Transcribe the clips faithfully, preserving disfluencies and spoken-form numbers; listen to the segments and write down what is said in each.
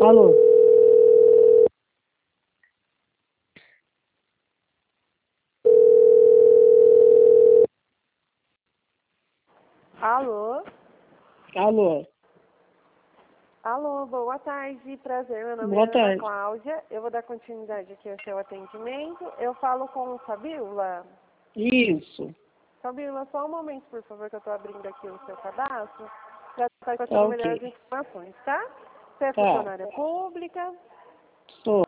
Alô? Alô? Alô? Alô, boa tarde, prazer, meu nome Boa é Ana tarde. Cláudia, eu vou dar continuidade aqui ao seu atendimento, eu falo com o Fabiola. Isso. Fabiola, só um momento, por favor, que eu estou abrindo aqui o seu cadastro, para estar com as Tá melhores ok. informações, tá? Você é Tá. funcionária pública? Tô.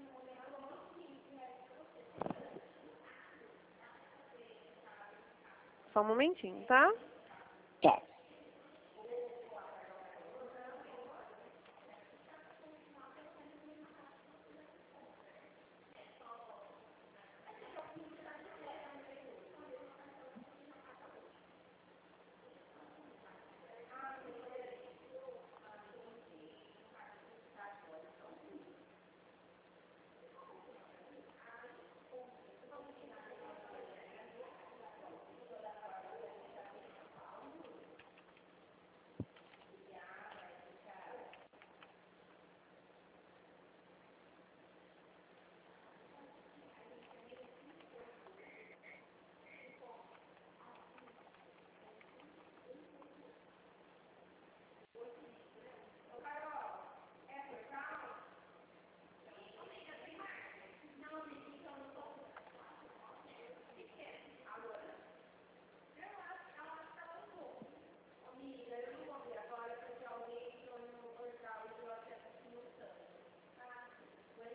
Só um momentinho, tá? Tá.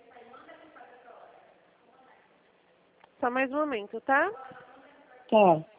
Só mais um momento, tá? Tá.